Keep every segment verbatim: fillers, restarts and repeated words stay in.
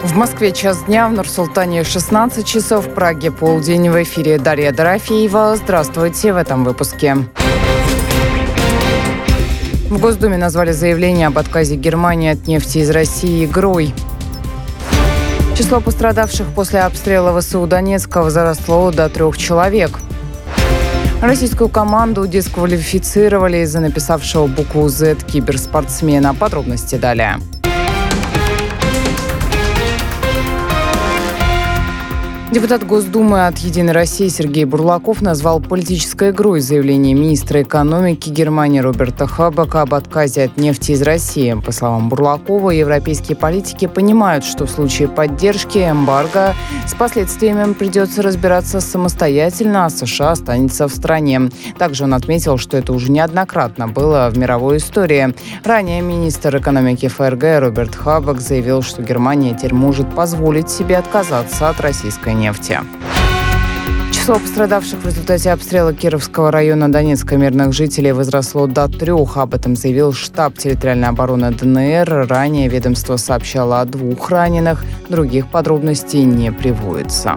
В Москве час дня, в Нур-Султане шестнадцать часов, в Праге полдень. В эфире Дарья Дорофеева. Здравствуйте в этом выпуске. В Госдуме назвали заявление об отказе Германии от нефти из России игрой. Число пострадавших после обстрела ВСУ Донецка возросло до трех человек. Российскую команду дисквалифицировали из-за написавшего букву «З» киберспортсмена. Подробности далее. Депутат Госдумы от «Единой России» Сергей Бурлаков назвал политической игрой заявление министра экономики Германии Роберта Хабека об отказе от нефти из России. По словам Бурлакова, европейские политики понимают, что в случае поддержки эмбарго с последствиями придется разбираться самостоятельно, а США останется в стране. Также он отметил, что это уже неоднократно было в мировой истории. Ранее министр экономики ФРГ Роберт Хабек заявил, что Германия теперь может позволить себе отказаться от российской нефти. нефти. Число пострадавших в результате обстрела Кировского района Донецка мирных жителей возросло до трех. Об этом заявил штаб территориальной обороны ДНР. Ранее ведомство сообщало о двух раненых. Других подробностей не приводится.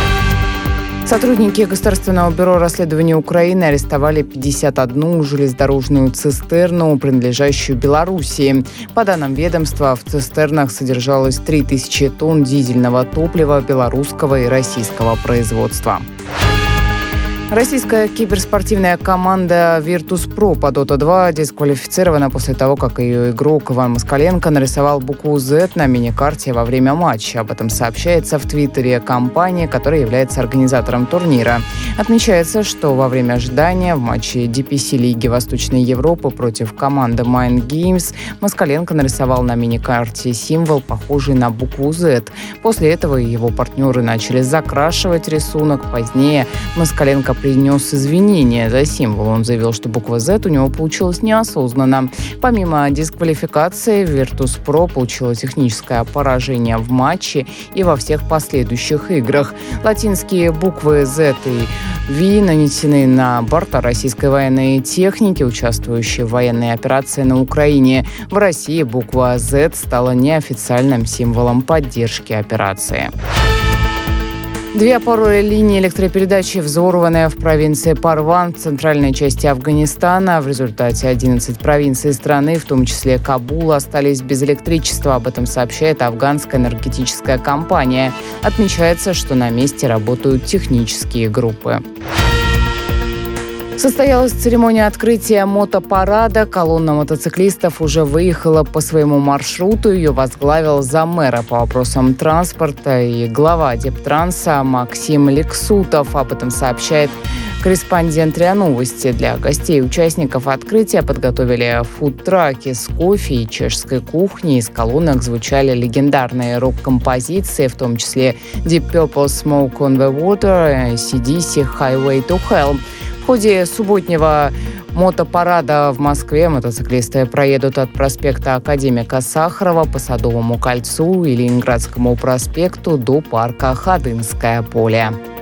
Сотрудники Государственного бюро расследования Украины арестовали пятьдесят одну железнодорожную цистерну, принадлежащую Белоруссии. По данным ведомства, в цистернах содержалось три тысячи тонн дизельного топлива белорусского и российского производства. Российская киберспортивная команда Virtus.pro по Дота два дисквалифицирована после того, как ее игрок Иван Москаленко нарисовал букву «З» на миникарте во время матча. Об этом сообщается в твиттере компании, которая является организатором турнира. Отмечается, что во время ожидания в матче ди пи си Лиги Восточной Европы против команды Mind Games Москаленко нарисовал на миникарте символ, похожий на букву «З». После этого его партнеры начали закрашивать рисунок. Позднее Москаленко принес извинения за символ. Он заявил, что буква «З» у него получилась неосознанно. Помимо дисквалификации, Virtus.pro получила техническое поражение в матче и во всех последующих играх. Латинские буквы «З» и «В» нанесены на борта российской военной техники, участвующей в военной операции на Украине. В России буква «З» стала неофициальным символом поддержки операции. Две опорные линии электропередачи, взорванные в провинции Парван в центральной части Афганистана. В результате одиннадцать провинций страны, в том числе Кабул, остались без электричества. Об этом сообщает афганская энергетическая компания. Отмечается, что на месте работают технические группы. Состоялась церемония открытия мотопарада. Колонна мотоциклистов уже выехала по своему маршруту. Ее возглавил заммэра по вопросам транспорта и глава Дептранса Максим Лексутов. Об этом сообщает корреспондент РИА Новости. Для гостей и участников открытия подготовили фудтраки с кофе и чешской кухней. Из колонок звучали легендарные рок-композиции, в том числе Deep Purple Smoke on the Water, эй си ди си Highway to Hell. В ходе субботнего мотопарада в Москве мотоциклисты проедут от проспекта Академика Сахарова по Садовому кольцу и Ленинградскому проспекту до парка Ходынское поле.